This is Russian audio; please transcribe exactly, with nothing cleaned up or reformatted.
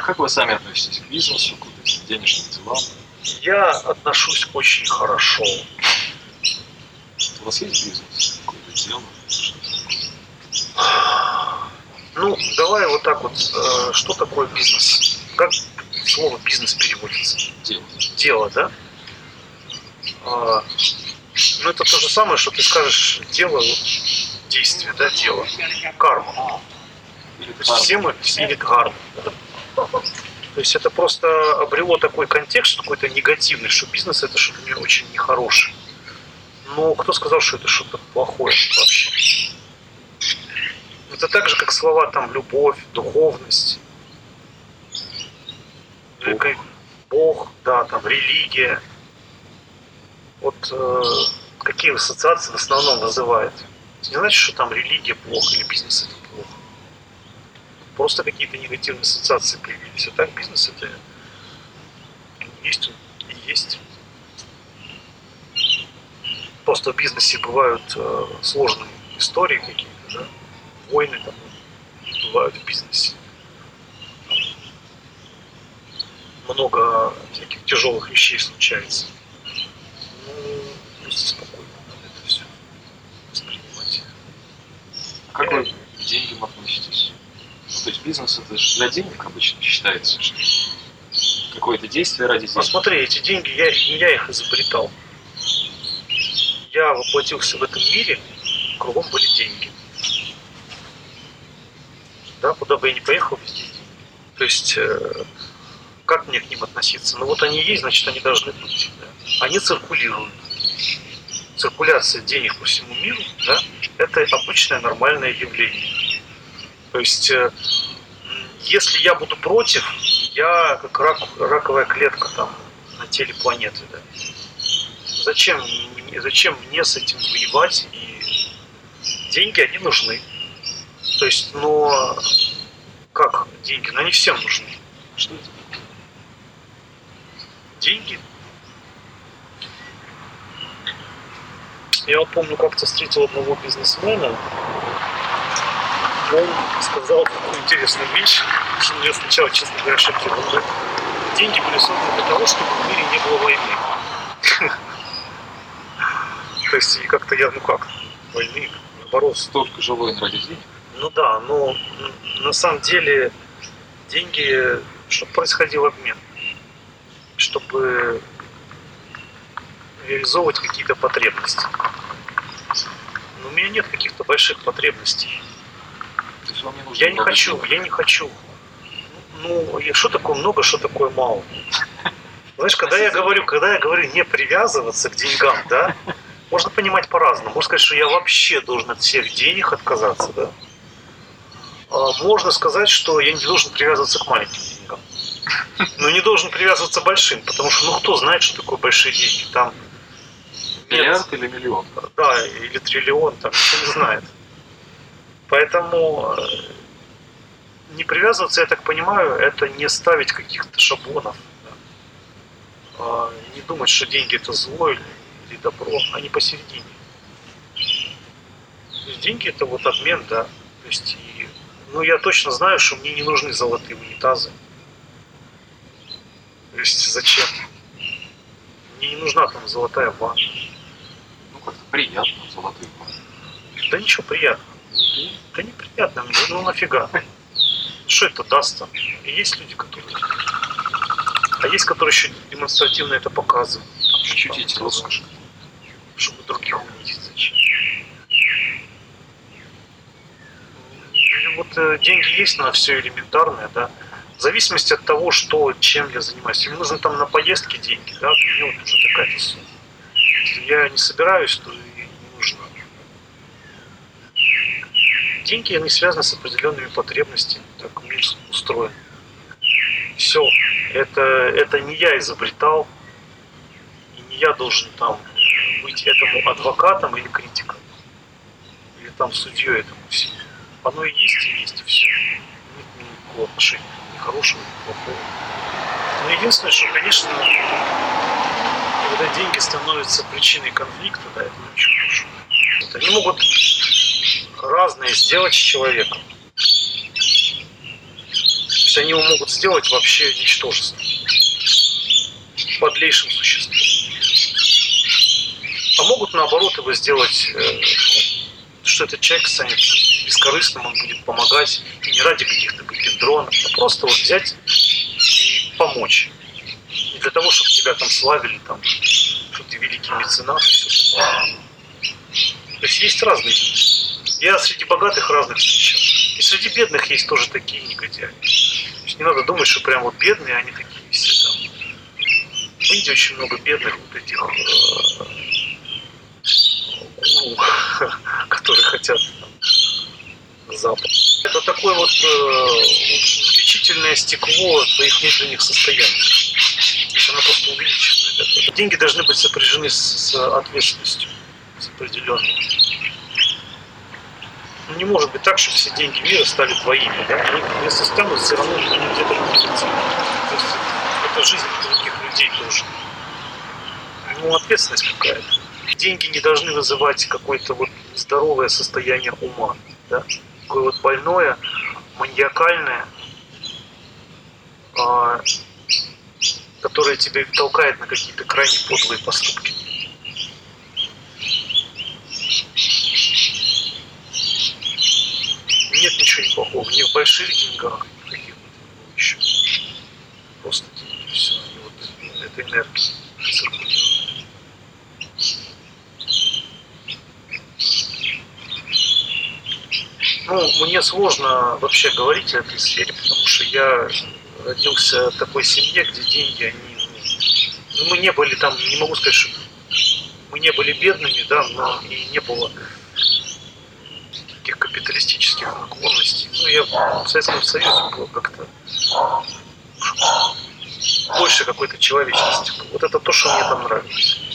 как вы сами относитесь к бизнесу, к этим денежным делам? Я отношусь очень хорошо. У вас есть бизнес? Какое-то дело? Ну, давай вот так вот. Э, что такое бизнес? Как слово бизнес переводится? Дело. Дело, да? А, ну, это то же самое, что ты скажешь дело, действие, да, дело. Карма. Или То есть все мы, или карма. Да? То есть это просто обрело такой контекст какой-то негативный, что бизнес это что-то не очень нехорошее. Но кто сказал, что это что-то плохое вообще? Это так же, как слова там любовь, духовность, Бог, Бог да, там религия. Вот э, какие ассоциации в основном вызывает? Это не значит, что там религия плохо или бизнес это плохо. Просто какие-то негативные ассоциации появились. А так бизнес это есть и есть. Просто в бизнесе бывают э, сложные истории какие-то, да? Войны там бывают в бизнесе. Много всяких тяжелых вещей случается. Ну, просто спокойно надо это все воспринимать. А как вы к деньгам относитесь? Ну, то есть бизнес это же для денег обычно считается, что какое-то действие ради денег. Посмотри, эти деньги, я, не я их изобретал. Я воплотился в этом мире, кругом были деньги. Да, куда бы я ни поехал, везде деньги. То есть, э, как мне к ним относиться? Ну вот они есть, значит они должны быть. Да? Они циркулируют. Циркуляция денег по всему миру, да, это обычное нормальное явление. То есть, э, если я буду против, я как рак, раковая клетка там на теле планеты. Да? Зачем, зачем мне с этим воевать? И деньги, они нужны. То есть, но как деньги? Но они всем нужны. Что это? Деньги. Я вот помню, как-то встретил одного бизнесмена. Он сказал такую интересную вещь, что меня сначала, честно говоря, шокировало. Деньги были созданы для того, чтобы в мире не было войны. То есть, и как-то я, ну как, войны, наоборот. Столько же войн ради денег? Ну да, но на самом деле деньги, чтобы происходил обмен, чтобы реализовывать какие-то потребности. Но у меня нет каких-то больших потребностей. То есть вам не нужно Я не хочу, денег? я не хочу. Ну, что такое много, что такое мало. Знаешь, когда я говорю, когда я говорю не привязываться к деньгам, да, можно понимать по-разному. Можно сказать, что я вообще должен от всех денег отказаться, да. А можно сказать, что я не должен привязываться к маленьким деньгам. Но не должен привязываться к большим, потому что, ну, кто знает, что такое большие деньги. Там миллиард или миллион? Да, или триллион, там никто не знает. Поэтому не привязываться, я так понимаю, это не ставить каких-то шаблонов. Да. Не думать, что деньги это зло или, или добро, они посередине. То есть деньги это вот обмен, да. То есть, и, ну я точно знаю, что мне не нужны золотые унитазы. То есть зачем? Мне не нужна там золотая ванна. Ну как-то приятно, золотые ванны. Да ничего приятного. Да неприятно мне, ну нафига. Что это даст там? И есть люди, которые... А есть, которые еще демонстративно это показывают. Ощутить роскошь. Чтобы других унизить. Зачем? Вот э, деньги есть на все элементарное, да. В зависимости от того, что, чем я занимаюсь. Если мне нужны там на поездки деньги, да, то мне вот нужна такая-то сумма. Если я не собираюсь, то и не нужно. Деньги, они связаны с определенными потребностями, так мир устроен. Все, это, это не я изобретал, и не я должен там быть этому адвокатом или критиком, или там судьей этому всему. Оно и есть, и есть, и все. Нет никакого отношения, ни хорошего, ни плохого. Но единственное, что, конечно, когда деньги становятся причиной конфликта, да, это не очень хорошо. Вот они могут разные сделать с человеком. То есть есть они его могут сделать вообще ничтожеством, подлейшим существом. А могут наоборот его сделать, э, что этот человек станет бескорыстным, он будет помогать, и не ради каких-то гипендронов, а просто вот взять и помочь. Не для того, чтобы тебя там славили, там, что ты великий меценат и все такое. То есть есть разные люди. Я среди богатых разных встречал. И среди бедных есть тоже такие негодяи. То есть не надо думать, что прям вот бедные, они такие все там. В Индии очень много бедных вот этих э, гуру, которые хотят там, Запад. Это такое вот э, увеличительное стекло твоих внутренних состояний. То есть оно просто увеличивает это. Деньги должны быть сопряжены с, с ответственностью, с определенной. Ну, не может быть так, что все деньги мира стали твоими. Да? Они, если станут, все равно они где-то находятся. То есть это жизнь других людей тоже. Ну, ответственность какая-то. Деньги не должны вызывать какое-то вот здоровое состояние ума. Да? Такое вот больное, маньякальное, а, которое тебя толкает на какие-то крайне подлые поступки. Нет ничего неплохого, ни в больших деньгах, ни в каких-то еще. Просто деньги, все, они вот, эта энергия циркулирует. Ну, мне сложно вообще говорить о этой сфере, потому что я родился в такой семье, где деньги, они, ну, мы не были там, не могу сказать, что мы не были бедными, да, но и не было таких капиталистических наклонностей. Ну, я в Советском Союзе был как-то больше какой-то человечности. Вот это то, что мне там нравилось.